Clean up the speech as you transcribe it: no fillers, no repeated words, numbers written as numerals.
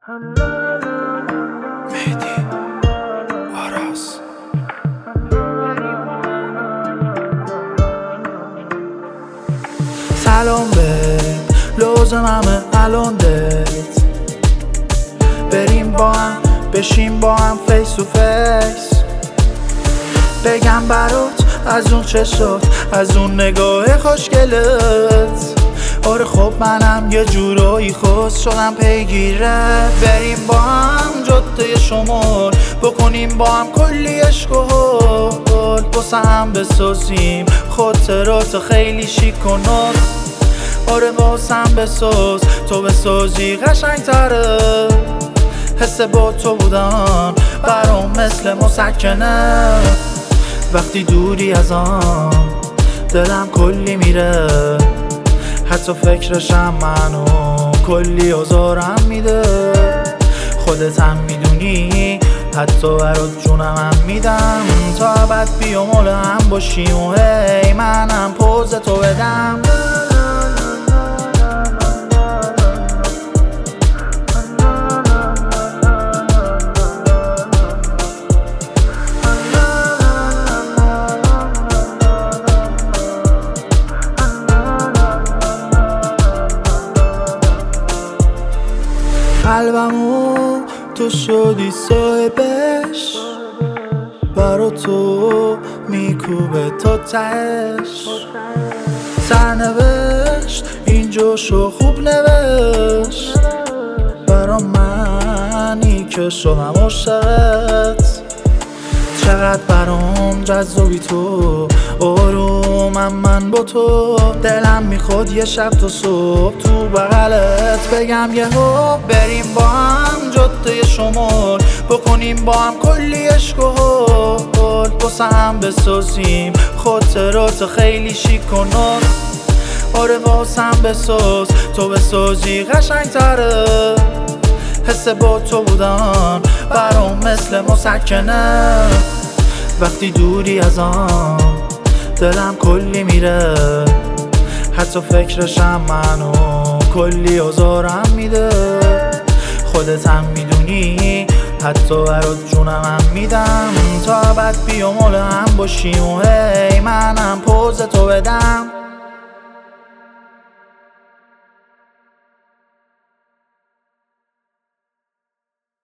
مهدی آراز سلام بهت، لازممه الان دت بریم با هم، بشیم با هم فیس تو فیس. بگم برات از اون چشات، از اون نگاه خوشگلت. آره خب منم یه جورایی خوش شدم پیگیرت. بریم با هم جاده شمال، بکنیم با هم کلی عشق و حال. واسه هم بسازیم خاطرات خیلی شیک و ناز. آره واسه هم بساز، تو بسازی قشنگ‌تره. حس با تو بودن برام مثل مسکنه. وقتی دوری از آن دلم کلی میره، حتی فکرشم منو کلی آزارم میده. خودت هم میدونی حتی برات جونم هم میدم، تا ابد بیامال هم باشیم و هی منم پوز تو بدم. قلبمو تو شدی صاحبش، برا تو میکوبه تا تهش. سرنوشت اینجاشو خوب نوشت، برا منی که شدم عاشقت. چقدر برام جذابی تو، آرومم من با تو. دلم میخواد یه شب تا صبح تو بغلت بگم یهو. بریم با هم جاده شمال، بکنیم با هم کلی عشق و حال. واسه هم بسازیم خاطرات خیلی شیک و ناز. آره واسه هم بساز، تو بسازی قشنگ‌تره. حس با تو بودن برام مثل مسکنه. وقتی دوری از آن دلم کلی میره، حتی فکرشم منو کلی آزارم میده. خودت هم میدونی حتی برات جونم هم میدم، تا ابد بیامال هم باشیم و هی منم پوز تو بدم.